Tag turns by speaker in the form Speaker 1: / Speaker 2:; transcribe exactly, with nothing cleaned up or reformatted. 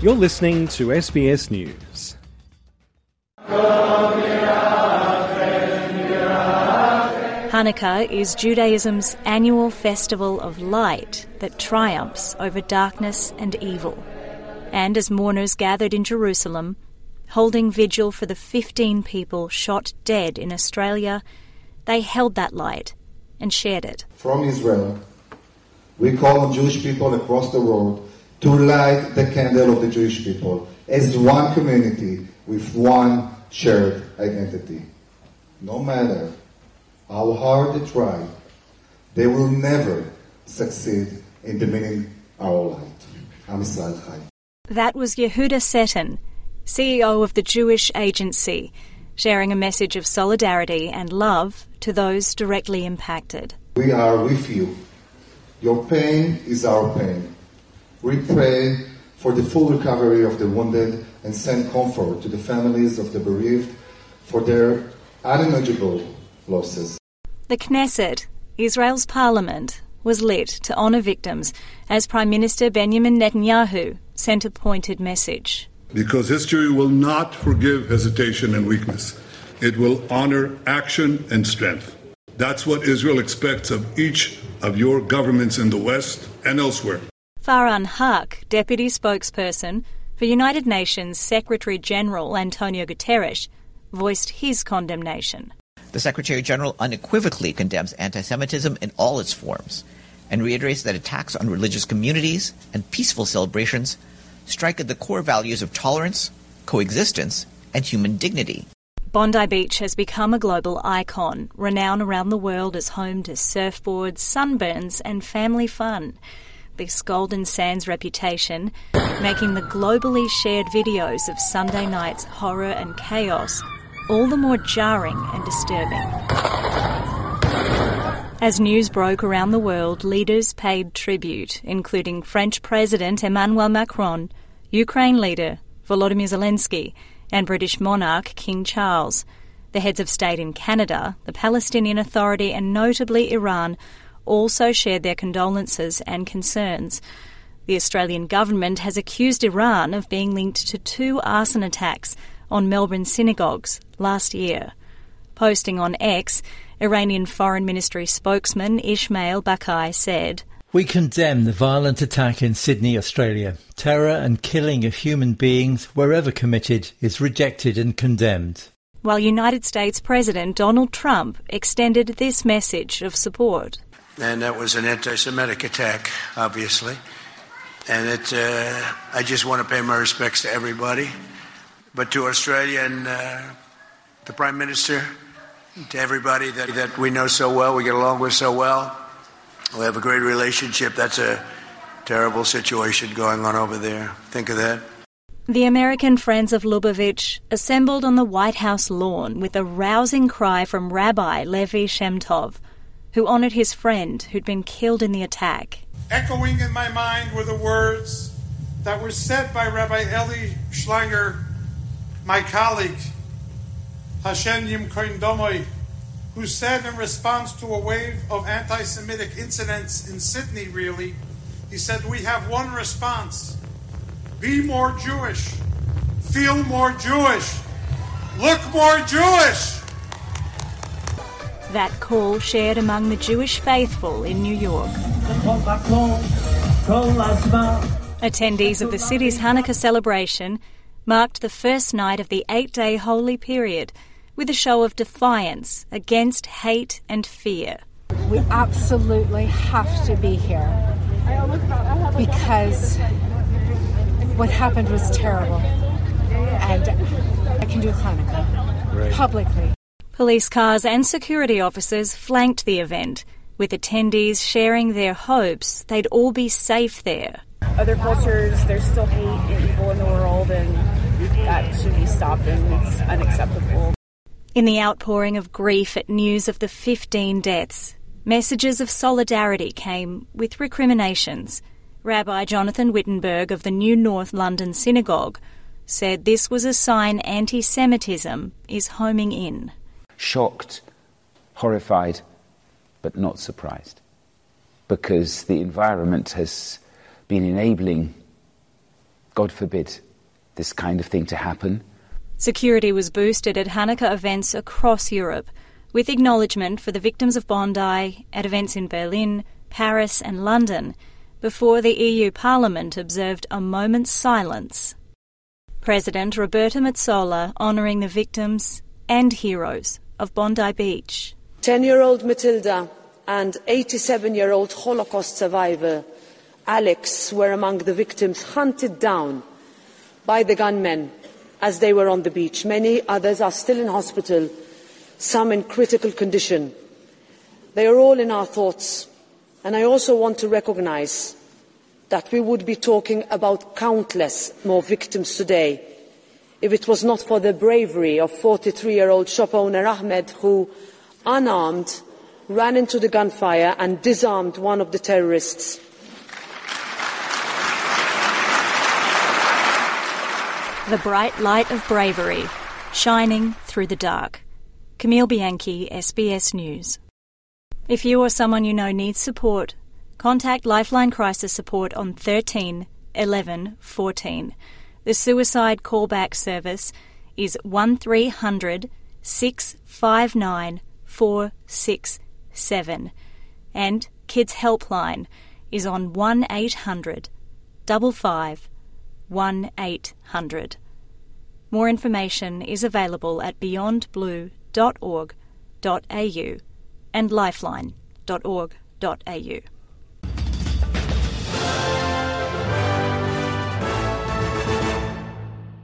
Speaker 1: You're listening to S B S News.
Speaker 2: Hanukkah is Judaism's annual festival of light that triumphs over darkness and evil. And as mourners gathered in Jerusalem, holding vigil for the fifteen people shot dead in Australia, they held that light and shared it.
Speaker 3: From Israel, we call on Jewish people across the world to light the candle of the Jewish people as one community with one shared identity. No matter how hard they try, they will never succeed in dimming our light. Am Yisrael Chai.
Speaker 2: That was Yehuda Seton, C E O of the Jewish Agency, sharing a message of solidarity and love to those directly impacted.
Speaker 3: We are with you. Your pain is our pain. We pray for the full recovery of the wounded and send comfort to the families of the bereaved for their unimaginable losses.
Speaker 2: The Knesset, Israel's parliament, was lit to honour victims as Prime Minister Benjamin Netanyahu sent a pointed message.
Speaker 4: Because history will not forgive hesitation and weakness. It will honour action and strength. That's what Israel expects of each of your governments in the West and elsewhere.
Speaker 2: Farhan Haq, deputy spokesperson for United Nations Secretary-General Antonio Guterres, voiced his condemnation.
Speaker 5: The Secretary-General unequivocally condemns anti-Semitism in all its forms and reiterates that attacks on religious communities and peaceful celebrations strike at the core values of tolerance, coexistence, and human dignity.
Speaker 2: Bondi Beach has become a global icon, renowned around the world as home to surfboards, sunburns, and family fun. This Golden Sands reputation making the globally shared videos of Sunday night's horror and chaos all the more jarring and disturbing. As news broke around the world, leaders paid tribute, including French President Emmanuel Macron, Ukraine leader Volodymyr Zelensky, and British monarch King Charles. The heads of state in Canada, the Palestinian Authority, and notably Iran also shared their condolences and concerns. The Australian government has accused Iran of being linked to two arson attacks on Melbourne synagogues last year. Posting on X, Iranian Foreign Ministry spokesman Ismail Bakai said,
Speaker 6: "We condemn the violent attack in Sydney, Australia. Terror and killing of human beings, wherever committed, is rejected and condemned."
Speaker 2: While United States President Donald Trump extended this message of support.
Speaker 7: And that was an anti-Semitic attack, obviously. And it, uh, I just want to pay my respects to everybody. But to Australia and uh, the Prime Minister, to everybody that, that we know so well, we get along with so well, we have a great relationship. That's a terrible situation going on over there. Think of that.
Speaker 2: The American Friends of Lubavitch assembled on the White House lawn with a rousing cry from Rabbi Levi Shem Tov, who honoured his friend who'd been killed in the attack.
Speaker 8: Echoing in my mind were the words that were said by Rabbi Eli Schlanger, my colleague, Hashem Yimkoin Domoy, who said in response to a wave of anti-Semitic incidents in Sydney, really, he said, we have one response. Be more Jewish. Feel more Jewish. Look more Jewish.
Speaker 2: That call shared among the Jewish faithful in New York. Attendees of the city's Hanukkah celebration marked the first night of the eight-day holy period with a show of defiance against hate and fear.
Speaker 9: We absolutely have to be here because what happened was terrible, and I can do Hanukkah right. publicly.
Speaker 2: Police cars and security officers flanked the event, with attendees sharing their hopes they'd all be safe there.
Speaker 10: Other cultures, there's still hate and evil in the world, and that should be stopped, and it's unacceptable.
Speaker 2: In the outpouring of grief at news of the fifteen deaths, messages of solidarity came with recriminations. Rabbi Jonathan Wittenberg of the New North London Synagogue said this was a sign anti-Semitism is homing in.
Speaker 11: Shocked, horrified, but not surprised, because the environment has been enabling God forbid this kind of thing to happen.
Speaker 2: Security was boosted at Hanukkah events across Europe, with acknowledgement for the victims of Bondi at events in Berlin, Paris and London, before the E U Parliament observed a moment's silence. President Roberta Metsola honouring the victims and heroes of Bondi Beach.
Speaker 12: Ten-year-old Matilda and eighty-seven-year-old Holocaust survivor Alex were among the victims hunted down by the gunmen as they were on the beach. Many others are still in hospital, some in critical condition. They are all in our thoughts, and I also want to recognise that we would be talking about countless more victims today if it was not for the bravery of forty-three-year-old shop owner Ahmed, who, unarmed, ran into the gunfire and disarmed one of the terrorists.
Speaker 2: The bright light of bravery, shining through the dark. Camille Bianchi, S B S News. If you or someone you know needs support, contact Lifeline Crisis Support on thirteen eleven fourteen. The suicide callback service is one three hundred six five nine four six seven, and Kids Helpline is on one eight hundred five five one eight hundred. More information is available at beyond blue dot org dot a u and lifeline dot org dot a u.